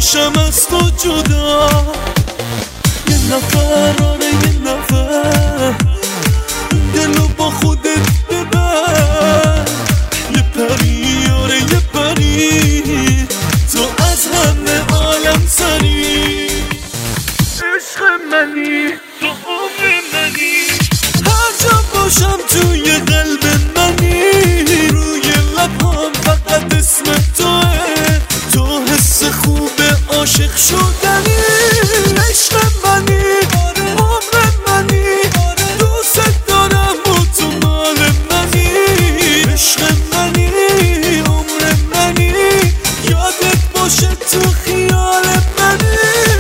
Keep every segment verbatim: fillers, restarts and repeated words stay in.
نمیشم از تو جدا. یه نفر آره یه نفر دلو با خودت ببر. یه پری آره یه پری تو از همه عالم سری. عشق منی تو عمر منی، هر جا باشم توی قلب منی. روی لبام فقط اسم توه، تو حس خوب عاشق شدنی. عشق منی عمر منی، دوست دارم و تو مال منی. عشق منی عمر منی، یادت باشه تو خیال منی.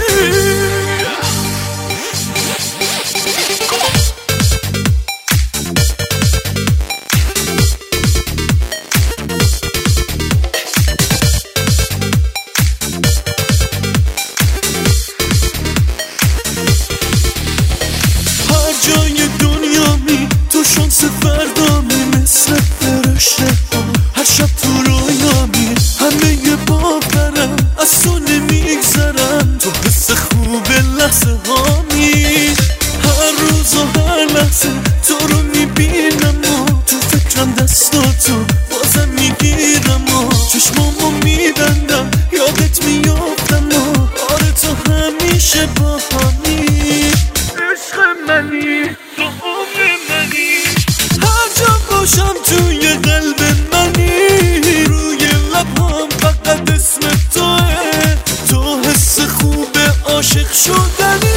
جای دنیا می تو شانس فردا می، مثل فرشته ها هر شب تو رویا می. همه یه باورم از تو نمیگذرم، تو حس خوب لحظه ها می. هر روز و هر لحظه تو رو میبینم و تو فکرم دستاتو بازم میگیرم و چشمامو میبندم یادت میافتم و آره تو همیشه با همی. عشق منی تو عمر منی، هر جا باشم توی قلب منی. روی لبام فقط اسم توه، تو حس خوب عاشق شدنی.